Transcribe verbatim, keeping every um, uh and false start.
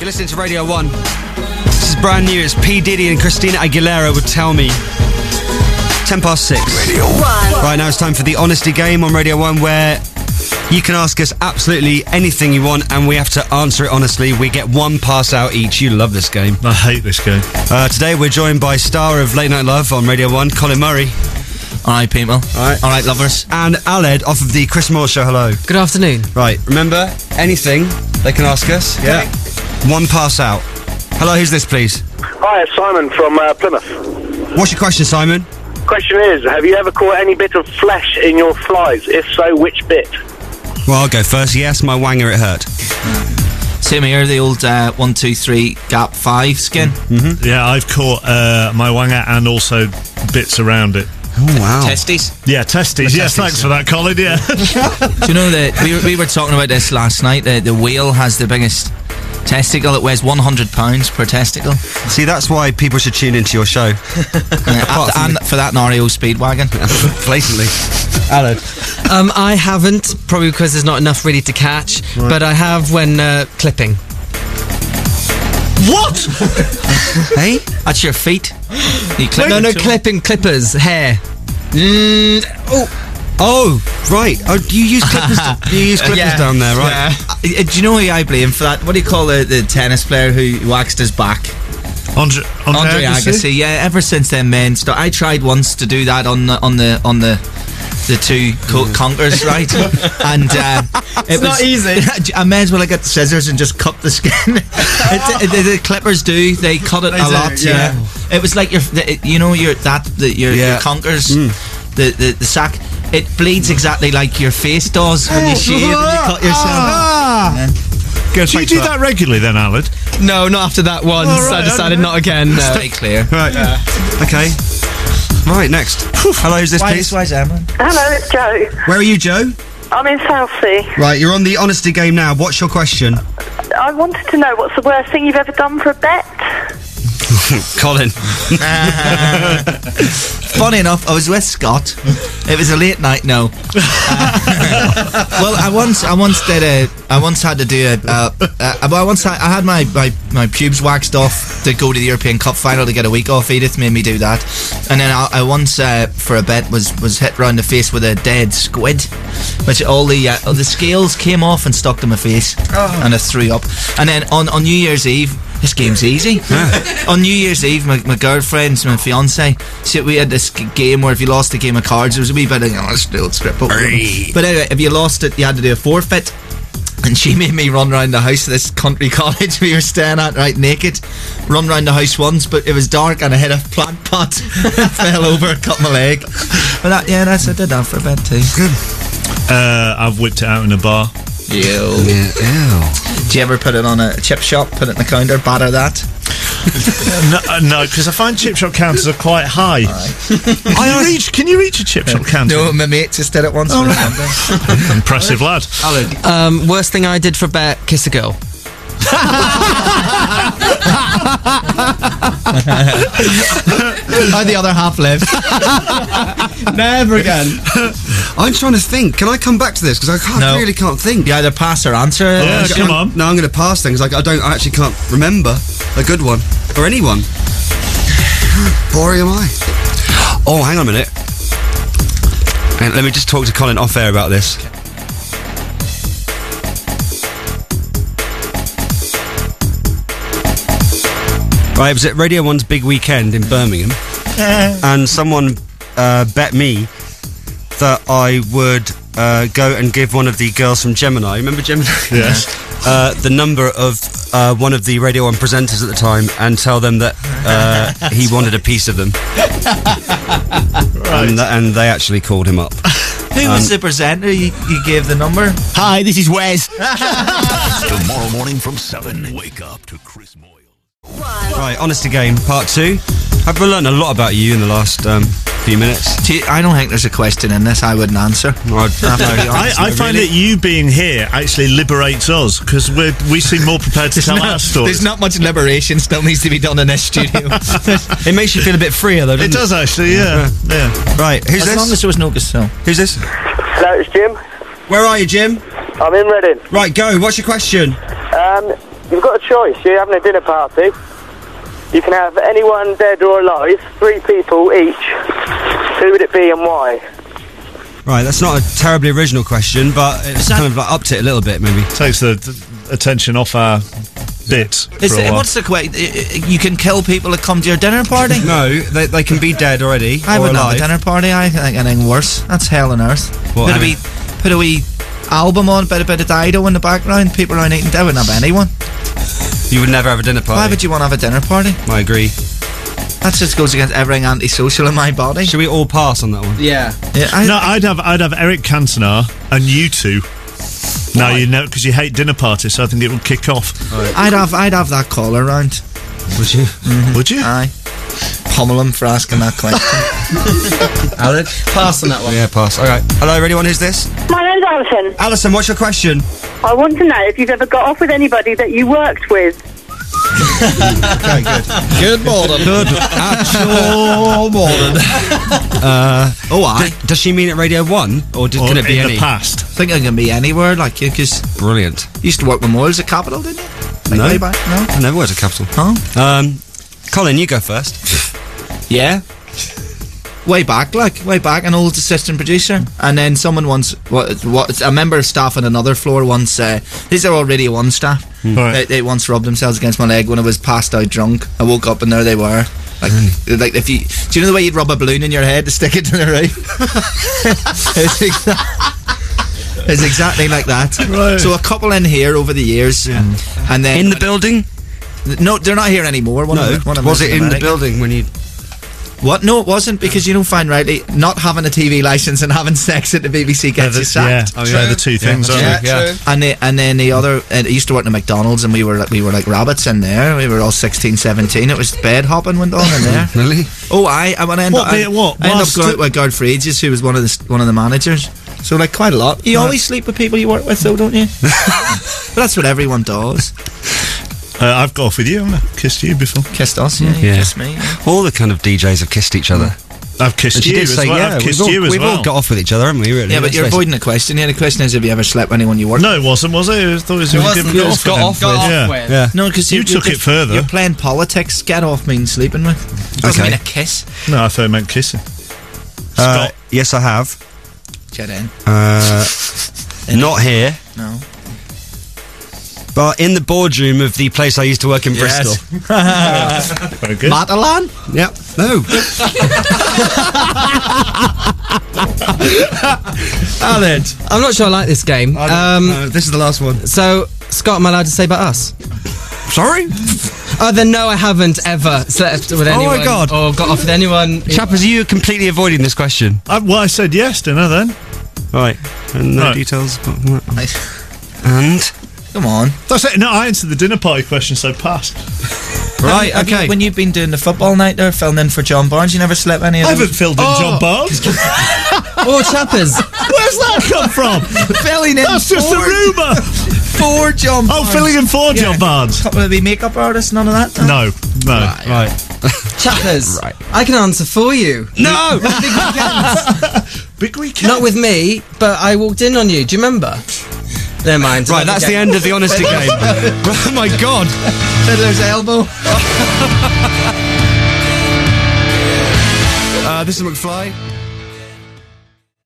You're listening to Radio one. This is brand new. It's P. Diddy and Christina Aguilera Would Tell Me. Ten past six. Radio one. Right, now it's time for the Honesty Game on Radio one, where you can ask us absolutely anything you want and we have to answer it honestly. We get one pass out each. You love this game. I hate this game. Uh, today we're joined by star of Late Night Love on Radio one, Colin Murray. Alright, people. Alright. Alright, lovers. And Aled off of the Chris Moore Show. Hello. Good afternoon. Right, remember, anything they can ask us. Okay. Yeah. One pass out. Hello, who's this, please? Hi, it's Simon from uh, Plymouth. What's your question, Simon? Question is, have you ever caught any bit of flesh in your flies? If so, which bit? Well, I'll go first. Yes, my wanger, it hurt. Same here, the old uh, one, two, three, gap five skin. Mm-hmm. Yeah, I've caught uh, my wanger and also bits around it. Oh, wow. Testes? Yeah, testes. The Yes, testes, thanks yeah. for that, Colin, yeah. Do you know that we were, we were talking about this last night? The, the whale has the biggest testicle. It weighs one hundred pounds per testicle. See, that's why people should tune into your show. Uh, and for that, an R E O Speedwagon. Blatantly. Alan. Um, I haven't, probably because there's not enough really to catch, Right. but I have when uh, clipping. What? Hey? That's your feet. You clip No, no, into 'em? clipping, clippers, hair. Mm, oh. Oh, right. Oh, you use clippers, you use clippers Yeah. down there, right? Yeah. Uh, do you know who I blame for that? What do you call the, the tennis player who waxed his back? Andre, Andre, Andre Agassi? Agassi. Yeah, ever since then, men. St- I tried once to do that on the on the on the the two co- conkers, right? And uh, it was not easy. I may as well have got the scissors and just cut the skin. it, it, the, the clippers do. They cut it They a do, lot. yeah. Yeah. It was like your, the, you know, your that the, your, Yeah. your conkers, the, the the sack. It bleeds exactly like your face does when you shave and you cut yourself. Ah. Yeah. Good, Do you do that regularly then, Aled? no, not after that once. Oh, right, I decided okay. not again. No. Stay clear. Right. Okay. Right, next. Hello, who's this, please? Why is Emma? Hello, it's Joe. Where are you, Joe? I'm in Southsea. Right, you're on the Honesty Game now. What's your question? I wanted to know what's the worst thing you've ever done for a bet? Colin. Funny enough, I was with Scott. It was a late night. No. Uh, well, I once, I once did a, I once had to do a, uh, uh, well, I once had, I had my, my my pubes waxed off to go to the European Cup final to get a week off. Edith made me do that, and then I, I once uh, for a bet was was hit round the face with a dead squid, which all the uh, all the scales came off and stuck to my face, and I threw up. And then on on New Year's Eve. This game's easy. On New Year's Eve, my, my girlfriend, my fiance, see, we had this g- game where if you lost a game of cards, there was a wee bit of, you know, let's do it, script. But, but anyway, if you lost it, you had to do a forfeit. And she made me run around the house of this country cottage we were staying at, right, naked. Run around the house once, but it was dark and I hit a plant pot. Fell over, cut my leg. But that, yeah, that's I did that for a bit too. Good. Uh, I've whipped it out in a bar. Ew. Yeah, ew. Do you ever put it on a chip shop, put it in the counter, batter that? No, because I find chip shop counters are quite high. Can you reach? Can you reach a chip shop counter? No, my mate just did it once. Oh, right. Impressive lad. Um, worst thing I did for a bet, kiss a girl. How the other half live. Never again. I'm trying to think. Can I come back to this? Because I can't, No. really can't think. You either pass or answer. Yeah, come I'm- on. No, I'm going to pass things. Like I don't. I actually can't remember a good one or anyone. Boring am I? Oh, hang on a minute. Hang on, let me just talk to Colin off air about this. Right, it was at Radio one's big weekend in Birmingham, and someone uh, bet me that I would uh, go and give one of the girls from Gemini, remember Gemini? Yes. Uh, the number of uh, one of the Radio one presenters at the time and tell them that uh, he wanted a piece of them. Right. And, th- and they actually called him up. Who was the presenter you, you gave the number? Hi, this is Wes. Tomorrow morning from seven. Wake up to Chris Moyle. Right, Honesty Game, part two. I've learned a lot about you in the last um, few minutes. Do you, I don't think there's a question in this I wouldn't answer. I'd- I, I find that you being here actually liberates us because we we seem more prepared to tell our stories. There's not much liberation still needs to be done in this studio. It makes you feel a bit freer, though, doesn't It it? does actually, yeah, yeah. Right, who's As this? long as there was no Gasol. Who's this? Hello, it's Jim. Where are you, Jim? I'm in Reading. Right, go. What's your question? Um, you've got a choice. You're having a dinner party. You can have anyone dead or alive, three people each. Who would it be and why? Right, that's not a terribly original question, but it's kind of like upped it a little bit, maybe. Takes the, the attention off our bit. Is for a it, while. what's the way? You can kill people that come to your dinner party? No, they, they can be dead already. I or wouldn't have alive. a dinner party. I think anything worse. That's hell on earth. What, put a I wee, put a wee album on, bit a bit of Dido in the background. People around eating. I wouldn't have anyone. You would never have a dinner party. Why would you want to have a dinner party? I agree. That just goes against everything antisocial in my body. Should we all pass on that one? Yeah. Yeah, I, No, I'd have I'd have Eric Cantona and you two. No, you know, because you hate dinner parties, so I think it would kick off. I'd have I'd have that caller round. Would you? Would you? Aye. Pummel him for asking that question. Alex? Pass on that one. Yeah, pass. Okay. Hello, anyone? Who's this? My name's Alison. Alison, what's your question? I want to know if you've ever got off with anybody that you worked with. Okay, good. Good morning. Good actual morning. Uh, Oh, I d- does she mean at Radio One, or did, Or can it be in any? the past? think I can be anywhere like you, because Brilliant. you used to work with Moyles at Capital, didn't you? Like No. way back? No. I never worked at Capital. Huh? Um, Colin, you go first. Yeah. Way back, like, way back, an old assistant producer. And then someone once, what, what, a member of staff on another floor once, uh, these are all Radio one staff. Right. They, they once rubbed themselves against my leg when I was passed out drunk. I woke up and there they were. Like, like if you, do you know the way you'd rub a balloon in your head to stick it to the roof? it's, exa- it's exactly like that. Right. So a couple in here over the years, and then In the building? no, they're not here anymore. One No. of them, one of them Was lives it in the America. building when you? What? No, it wasn't, because you don't find rightly not having a T V license and having sex at the B B C Yeah, gets you the, sacked. yeah, they're the two things, aren't Yeah, they? Yeah. And the, and then the other, uh, I used to work in McDonald's, and we were like we were like rabbits in there. We were all sixteen, seventeen. It was bed hopping went on in there. Really? Oh, I I went end What, up, I, mate, what? I ended up Whilst going the- out with Gard for ages, who was one of the s- one of the managers. So like quite a lot. You always sleep with people you work with, though, don't you? But that's what everyone does. Uh, I've got off with you, haven't I? Kissed you before. Kissed us, yeah. You Yeah. kissed me. Yeah. All the kind of D Js have kissed each other. I've kissed And she you did as say, well. yeah, I've kissed we've, all, you as we've well. all got off with each other, haven't we? Really? Yeah, but Let's you're face it. avoiding the question. Yeah, the question is, have you ever slept with anyone you work No, it wasn't, was it? I thought it was, it was wasn't. given It was got got off off with. with. Got Yeah. off with. Yeah. No, because You took it further. You're playing politics. Get off means sleeping with. It doesn't Okay. mean a kiss. No, I thought it meant kissing. Uh, Scott. yes, I have. Get in. Uh, not here, No. but in the boardroom of the place I used to work in Bristol. Very good. Matalan? Yep. No. Alan. I'm not sure I like this game. Um, Uh, this is the last one. so, Scott, am I allowed to say about us? Sorry? Oh, then no, I haven't ever slept with Oh my anyone. God. Or got off with anyone. Chappers, are you completely avoiding this question? I, well, I said yes, didn't I then? Right. And no Right. details. But, and? Come on. That's it. No, I answered the dinner party question, so pass. Right, Have you- okay. when you've been doing the football night there, filling in for John Barnes, you never slept with any of I them? haven't filled in John Barnes. Or Chappers. Where's that come from? filling in That's just a for, rumour. for John Oh, Barnes. filling in for John Barnes. Couple of the makeup artists, none of that? No, no. Right. Chappers. Right. I can answer for you. No! Big weekend. Not with me, but I walked in on you. Do you remember? Never mind. Right, that's the end of the honesty game. Oh my god. Fiddler's elbow. Uh, this is McFly.